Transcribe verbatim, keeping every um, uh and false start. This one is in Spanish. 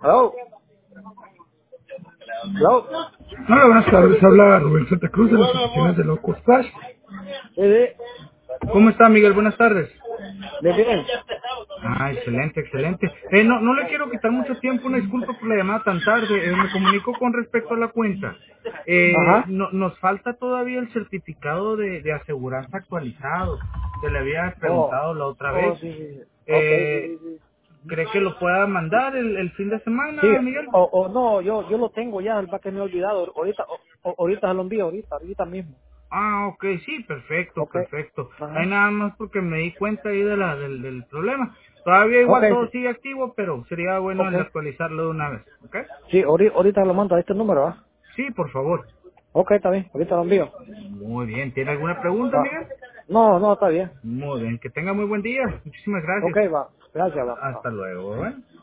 Hello. Hello. Hola, buenas tardes. Habla Rubén Santa Cruz de las oficinas de Loco Splash. Sí, sí. ¿Cómo está, Miguel? Buenas tardes. Bien, bien. Ah, excelente, excelente. Eh, no, no le quiero quitar mucho tiempo, una disculpa por la llamada tan tarde. Eh, me comunico con respecto a la cuenta. Eh, Ajá. no- nos falta todavía el certificado de, de aseguranza actualizado. Se le había Oh. preguntado la otra Oh, vez. sí, sí. Sí. Ok, sí, Eh, sí, sí. ¿Cree que lo pueda mandar el, el fin de Sí, semana, Miguel? o, o no, yo yo lo tengo ya, el que me he olvidado. Ahorita, o- o- ahorita se lo envío, ahorita, ahorita mismo. Ah, ok, sí, perfecto, Ok. perfecto. Hay Ajá. nada más porque me di cuenta ahí de la, del, del problema. Todavía Ok, igual todo sí. sigue activo, pero sería bueno Ok. el actualizarlo de una vez, ¿ok? Sí, ahorita, ahorita lo mando a este número, ¿ah? Sí, por favor. Ok, está bien, ahorita lo envío. Muy bien. ¿Tiene alguna pregunta, Va. Miguel? No, no, está bien. Muy bien. Que tenga muy buen día. Muchísimas Ok, gracias. va. Gracias, va. va. Hasta luego, ¿eh?